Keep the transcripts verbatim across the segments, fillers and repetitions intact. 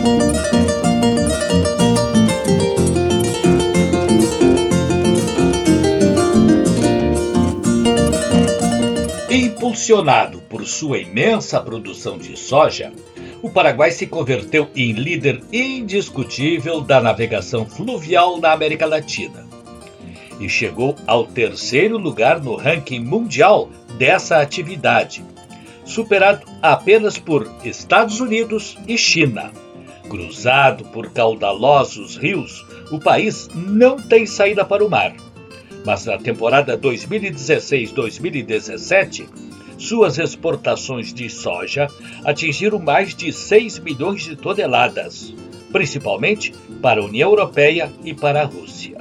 Impulsionado por sua imensa produção de soja, o Paraguai se converteu em líder indiscutível da navegação fluvial na América Latina e chegou ao terceiro lugar no ranking mundial dessa atividade, superado apenas por Estados Unidos e China. Cruzado por caudalosos rios, o país não tem saída para o mar. Mas na temporada dois mil e dezesseis dois mil e dezessete, suas exportações de soja atingiram mais de seis milhões de toneladas, principalmente para a União Europeia e para a Rússia.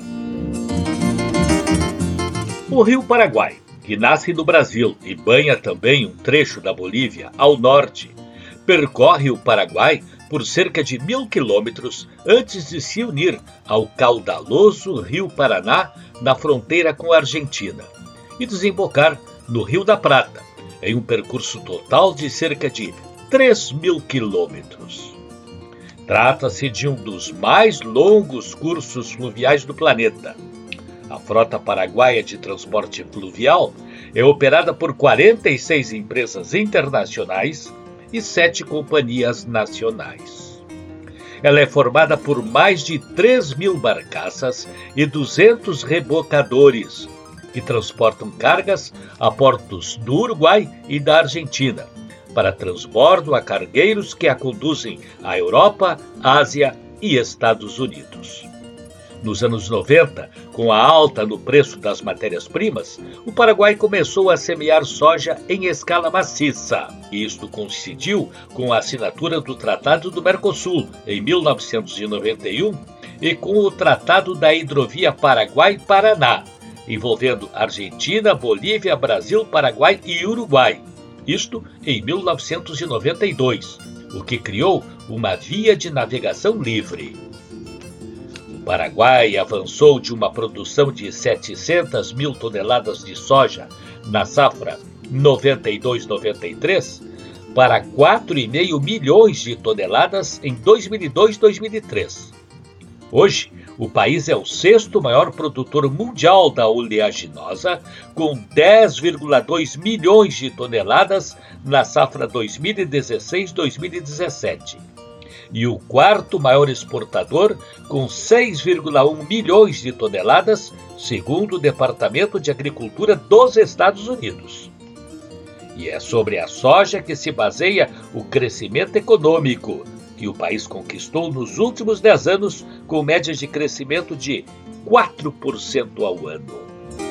O Rio Paraguai, que nasce no Brasil e banha também um trecho da Bolívia ao norte, percorre o Paraguai por cerca de mil quilômetros antes de se unir ao caudaloso Rio Paraná na fronteira com a Argentina e desembocar no Rio da Prata, em um percurso total de cerca de três mil quilômetros. Trata-se de um dos mais longos cursos fluviais do planeta. A frota paraguaia de transporte fluvial é operada por quarenta e seis empresas internacionais e sete companhias nacionais. Ela é formada por mais de três mil barcaças e duzentos rebocadores, que transportam cargas a portos do Uruguai e da Argentina, para transbordo a cargueiros que a conduzem à Europa, Ásia e Estados Unidos. Nos anos noventa, com a alta no preço das matérias-primas, o Paraguai começou a semear soja em escala maciça. Isto coincidiu com a assinatura do Tratado do Mercosul, em mil novecentos e noventa e um, e com o Tratado da Hidrovia Paraguai-Paraná, envolvendo Argentina, Bolívia, Brasil, Paraguai e Uruguai. Isto em mil novecentos e noventa e dois, o que criou uma via de navegação livre. O Paraguai avançou de uma produção de setecentas mil toneladas de soja na safra noventa e dois noventa e três para quatro vírgula cinco milhões de toneladas em dois mil e dois dois mil e três. Hoje, o país é o sexto maior produtor mundial da oleaginosa, com dez vírgula dois milhões de toneladas na safra dois mil e dezesseis dois mil e dezessete. E o quarto maior exportador, com seis vírgula um milhões de toneladas, segundo o Departamento de Agricultura dos Estados Unidos. E é sobre a soja que se baseia o crescimento econômico, que o país conquistou nos últimos dez anos, com médias de crescimento de quatro por cento ao ano.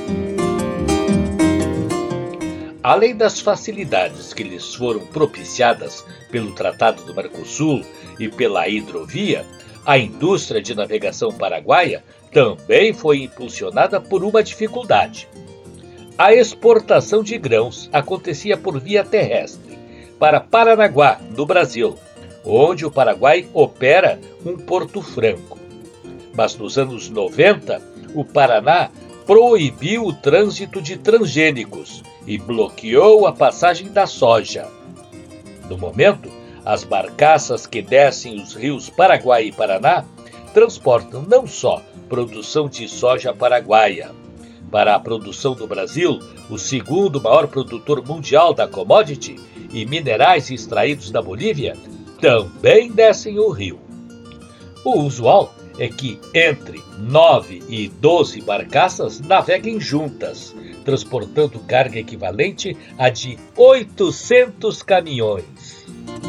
Além das facilidades que lhes foram propiciadas pelo Tratado do Mercosul e pela hidrovia, a indústria de navegação paraguaia também foi impulsionada por uma dificuldade. A exportação de grãos acontecia por via terrestre, para Paranaguá, no Brasil, onde o Paraguai opera um Porto Franco. Mas nos anos noventa, o Paraná proibiu o trânsito de transgênicos e bloqueou a passagem da soja. No momento, as barcaças que descem os rios Paraguai e Paraná transportam não só produção de soja paraguaia. Para a produção do Brasil, o segundo maior produtor mundial da commodity, e minerais extraídos da Bolívia, também descem o rio. O usual é que entre nove e doze barcaças naveguem juntas, transportando carga equivalente a de oitocentos caminhões.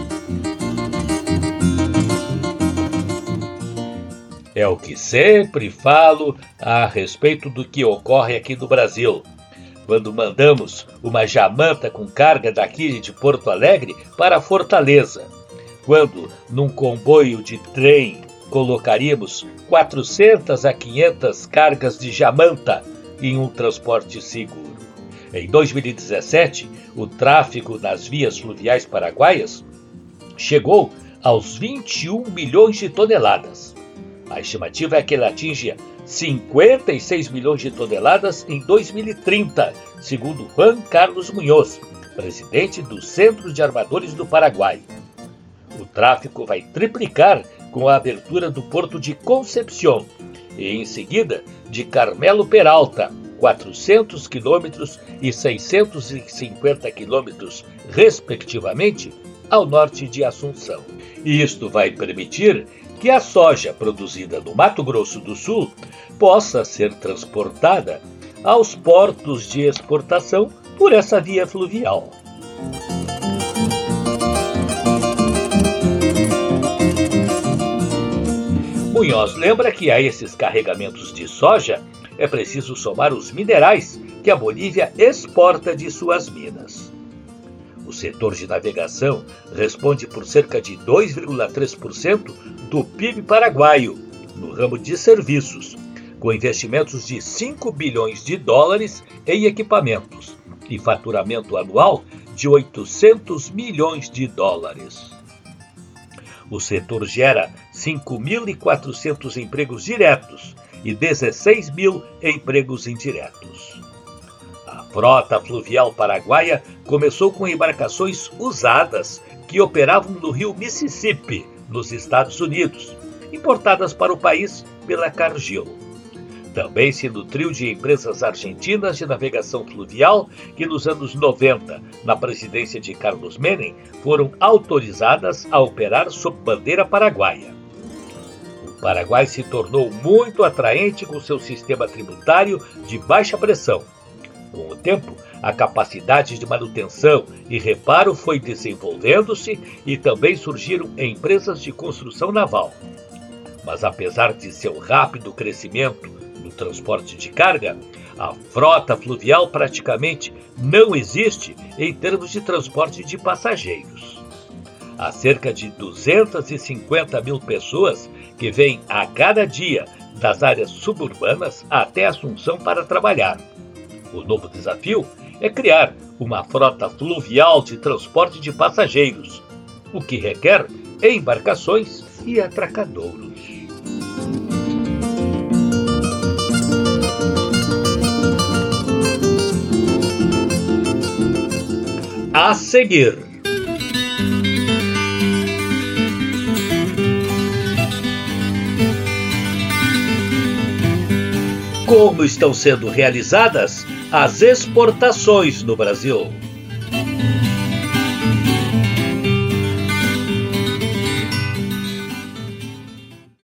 É o que sempre falo a respeito do que ocorre aqui no Brasil, quando mandamos uma jamanta com carga daqui de Porto Alegre para Fortaleza, quando num comboio de trem colocaríamos quatrocentas a quinhentas cargas de jamanta em um transporte seguro. Em dois mil e dezessete, o tráfego nas vias fluviais paraguaias chegou aos vinte e um milhões de toneladas. A estimativa é que ele atinja cinquenta e seis milhões de toneladas em dois mil e trinta, segundo Juan Carlos Munhoz, presidente do Centro de Armadores do Paraguai. O tráfego vai triplicar com a abertura do porto de Concepción e, em seguida, de Carmelo Peralta, quatrocentos quilômetros e seiscentos e cinquenta quilômetros, respectivamente, ao norte de Assunção. E isto vai permitir que a soja produzida no Mato Grosso do Sul possa ser transportada aos portos de exportação por essa via fluvial. Munhoz lembra que a esses carregamentos de soja é preciso somar os minerais que a Bolívia exporta de suas minas. O setor de navegação responde por cerca de dois vírgula três por cento do P I B paraguaio, no ramo de serviços, com investimentos de cinco bilhões de dólares em equipamentos e faturamento anual de oitocentos milhões de dólares. O setor gera cinco mil e quatrocentos empregos diretos e dezesseis mil empregos indiretos. A frota fluvial paraguaia começou com embarcações usadas que operavam no rio Mississippi, nos Estados Unidos, importadas para o país pela Cargill. Também se nutriu de empresas argentinas de navegação fluvial que, nos anos noventa, na presidência de Carlos Menem, foram autorizadas a operar sob bandeira paraguaia. O Paraguai se tornou muito atraente com seu sistema tributário de baixa pressão. Com o tempo, a capacidade de manutenção e reparo foi desenvolvendo-se e também surgiram empresas de construção naval. Mas apesar de seu rápido crescimento no transporte de carga, a frota fluvial praticamente não existe em termos de transporte de passageiros. Há cerca de duzentas e cinquenta mil pessoas que vêm a cada dia das áreas suburbanas até Assunção para trabalhar. O novo desafio é criar uma frota fluvial de transporte de passageiros, o que requer embarcações e atracadouros. A seguir, como estão sendo realizadas as exportações no Brasil?